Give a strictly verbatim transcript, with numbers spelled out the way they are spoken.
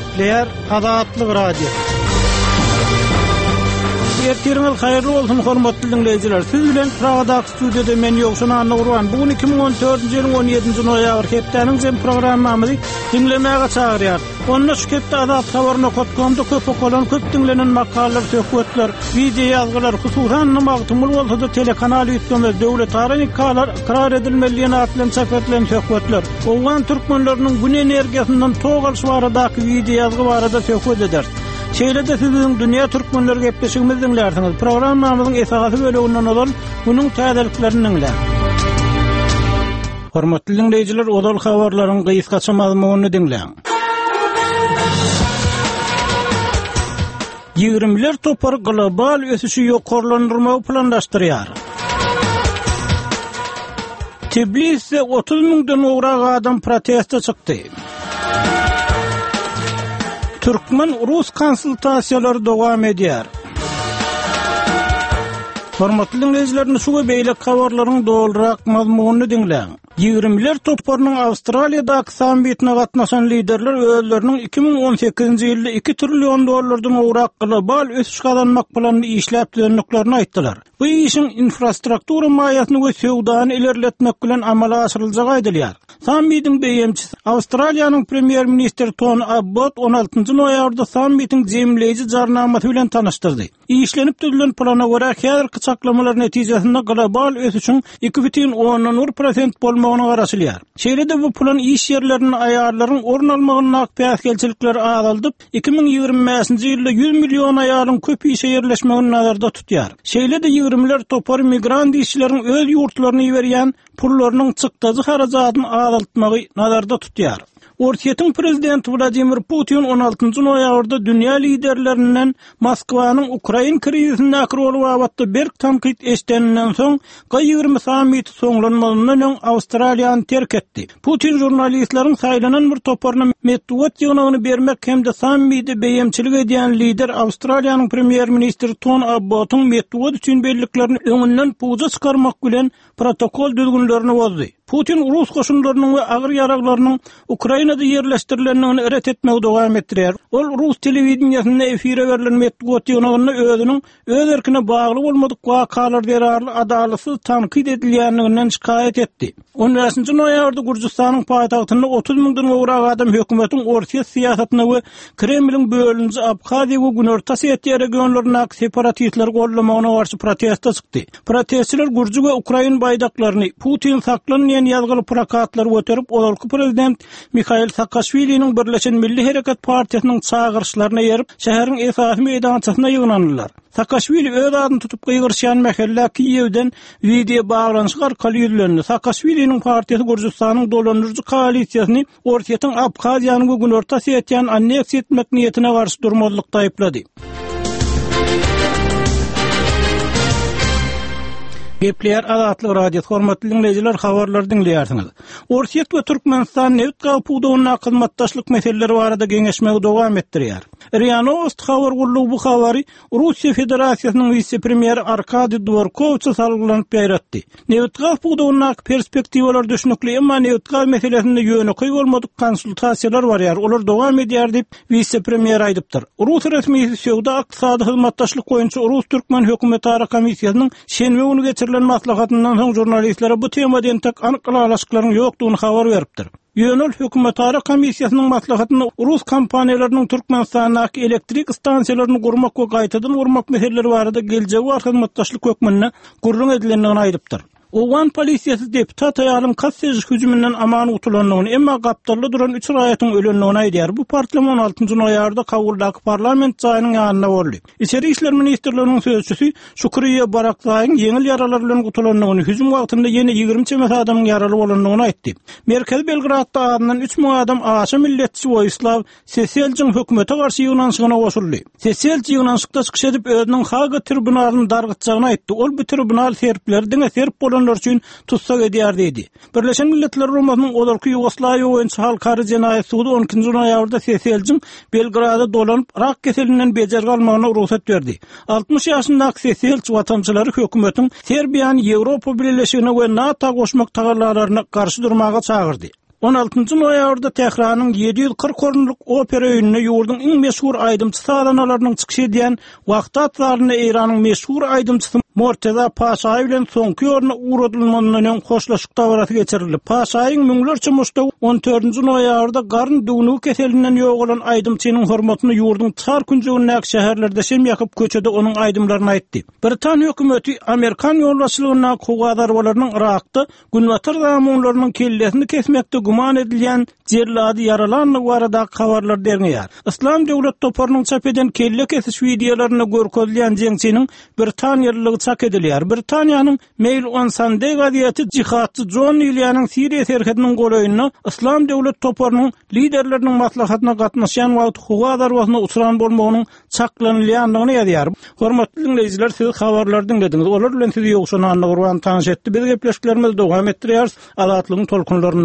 Gepler Azatlyk Radio. Ertirňiz haýyrly bolsun hormatly dinleýijiler. Siz bilen Pragadak studiýada men ýokşun Anna Urban. Bugün iki bin on dördünji ýylyň on ýedinji noýabr hepdeniň jem programmamyzy dinlemäge çagyrýar. Onda şu hepde Azat habaryny okutganda köp okulan, köp dinlenen makalar, söhbetler, video ýazgylar, hususan magtymyl bolsa-da telekanal ýetmez, döwlet aranykalar karar edilmeliýän atlan çapetlen söhbetler. Owgan türkmenleriniň gün energiýasynyň togalyş baradaky video ýazgy barada söhbet eder. Şeýlede sizin dünýä türkmenleri gepleşigimiz dinlersiňiz. Programmamyzyň esasy bölüginden olan bunyň täzeliklerini dinler. Hormatly dinleýijiler, odal habarlaryň gysgaça mazmunyny dinleň. ýigrimler topar global ösüşi ýokarlandyrmagy planlaşdyrýar. Tbilisde otuz mingden ugrak adam protesta çykdy. Türkmen-Rus konsultasiýalary dowam edýär. Hormatly dinleýijiler, şu we beýle habarlaryň dolrak mazmunyny dinleň. ýigrimler toparynyň Awstraliýadaky sammitine gatnaşan liderler özleriniň iki bin on sekizinji ýylda iki trillion dollardan ugrak global ösüş kazanmak planyny işläp düzenliklerini aýtdylar. Bu işin infrastruktura maýasyny we sowdany ilerletmek bilen amala aşyryljak aýdylýar. Sammitin beýemçisi Awstraliýanyň premier ministri Tony Abbott on altynjy noýabrda sammitin jemleýici jarnamasy bilen tanyşdyrdy. İşlenip düzülen plana görä häzirki çaklamalar netijesinde global ösüşiň iki butun on bir prosent bolmagyny garaşylýar. Şeýlede bu plan iş ýerleriniň aýarlaryň orun almagyna päsgelçilikler azalyp iki bin ýygrimi beşinji ýylda yüz million aýaryň köp işe ýerleşmegini nazarda tutýar. Şeýlede ýigrimler topar migrant işçileriň öz ýurtlaryny berýän pullarynyň çykdazy harajatyny azaltmagy nazarda tutýar. Ortiýetiň prezidenti Vladimir Putin on altynjy noýabrda dünýä liderlerinden Moskwanyň Ukraina krizisine rol babatda berk tanqid eşdeninden soň G ýigirmi sammiti soňlanmagynyň öň Awstraliýany terk etdi. Putin jurnalistleriň saýlanan bir toparyna medwat ýygnagyny bermek hemde sammiti beýemçilik edýän lider Awstraliýanyň premier ministri Tony Abbott'un medwat üçin belliklerini öňünden puza çykarmak bilen protokol düzgünlerini bozdy. Putin Rus goşunlarynyň we agyr ýaraglarynyň Ukrainada ýerleşdirilenini eret etmegi dowam etdirýär. Ol Rus telewizioniýasyna efire berilen medwat ýygnagyny özüniň öz erkine bagly bolmadyk wakalar derarly adalsyz tanqid edilýänliginden şikayet etdi. on beşinji noýabrda Gürjistanyň paýtagtynda otuz mingden ugrak adam hökümetiň Orsiýa siýasatyna we Kremliň bölünji Abhaziýa we Günorta Ossetýa regionlaryna separatistler gollamagyna garşy protesta çykdy. Protestçiler Gürji we Ukraina baýdaklaryny Putin saklanýan ýazgyly plakatlar göterip olalky prezident Mikhail Saakashviliň Birleşen Milli Hereket Partiýasynyň çağırşylaryna ýerip şäheriň esasy meýdançasyna ýygnandylar. Saakashvili öz adyny tutup gygyrşýan mähelle Kiýewden video baglanyşy arkaly ýüzlendi. Saakashviliň partiýasy Gürjistanyň dolandyrjy koalisiýasyny Orsiýatyň Abhaziýany we Günorta Ossetýany anneks etmek niýetine garşy durmazlykda aýplady. Gepler Azatlyk Radio hormatly dinleýijiler, habarlar dinleýärsiňiz. Orsiýet we Türkmenistan neft gapygyna hyzmatdaşlyk meseleleri barada geňeşmegi dowam etdirýär. Rianost habar gullugy bu habary Russiýa Federasiýasynyň vice-premier Arkady Dvorkovça salgylanyp beýratdy. Neft gapygyna perspektiwalar düşnükli, emma neft gap meselesinde ýöneköý bolmadyk konsultasiýalar barýar. Olar dowam edýär diýip vice-premier aýdypdyr. Rus resmi sowda ykdysady hyzmatdaşlyk boýunça Rus-Türkmen hökümeti ara komissiýasynyň şenbe güni geçirilen maslahatyndan soň jurnalistlere bu temadan tak anyklaşyklaryň ýokdugyny habar beripdir. Ýönel hökümet ara komissiýasynyň maslahatyny Rus kompaniýalarynyň Türkmenistanyň elektrik stansiýalaryny gurmak we gaýtadan urmak meseleleri barada geljegi we hyzmatdaşlyk hökmüne gurrun edilendigini aýdypdyr. Owan polisiýasy deputat aýalym kassej hüjümünden aman utulanlygyny, emma gapdarly duran üç raýatyň ölenligini aýdýar. Bu parlament on altynjy noýabrda kabuldaky parlament jaýynyň ýanyna boldy. İçeri işler ministrliginiň sözçüsi Şükriýe Barakzaýyň yeňil ýaralar bilen utulanlygyny, hüjüm wagtynda ýene ýigirmi çemet adamyň ýaraly bolanlygyny aýtdy. Merkez Belgradda adamdan üç ming adam aşa milletçi Vojislav Seseljiň hökümete garşy ýygnaşygyna goşuldy. Seselji ýygnaşykda çykyş edip özüniň Haga tribunalyny dargytjagyny aýtdy. Ol bu tribunal serpler diňe serp bolan üçün tutsak edýär dedi. Birleşen Milletler Rumasynyň olarky Ýugoslawiýa boýunça halkary jenaýat sudy on ikinji noýabrda Seseljiň Belgrada dolanyp rak keselinden bejer galmagyna ruhsat berdi. altmış ýaşyndaky Seselj watançylary hökümetiň Serbiýany Ýewropa Birleşigine we NATO goşmak tagallarlaryna garşy durmaga çagyrdy. on altynjy noýabrda Tehranyň yedi ýüz kırk orunluk opera öýünine ýurdun iň meşhur aýdymçy sadanalarynyň çykyş edýän wagty atlaryny Eýranyň meşhur aýdymçysy Morteza Paşaý bilen soňky ýoruna uğradylmandan hoşlaşyk dawraty geçirildi. Paşaýyň müňlerçe muştaw on dördünji noýabrda garyn dugnugy keselinden ýogalan aýdymçynyň hormatyny ýurdun çar günjegindäki şäherlerde şem ýakyp köçede onuň aýdymlaryny aýtdy. Britaniýa hökümeti Amerikan ýolbaşçylygyna kowadarwalarynyň Irakda günbatar zamanlarynyň kellesini kesmekde guman edilýän jerlady yaralanlyk barada habarlar berýär. İslam döwlet toparynyň çap eden kelle kesiş videolaryna görkezilýän jeňçiniň Britaniýalylygy çak edilýär. Britaniýanyň Mail on Sunday gaziýeti cihatçy John Ilianyň Siriýa serhediniň goraýyna İslam döwlet toparynyň liderleriniň maslahatyna gatnaşan wagt howadarwasyna uçuran bolmagynyň çaklanylýanlygyny ýazýar. Hormatly dinleýijiler, siz habarlary dinlediňiz. Olar bilen sizi ýokşan anly gurban tanış etdi. Biz gepleşiklerimiz dowam etdirýär. Azatlygyň tolkunlaryny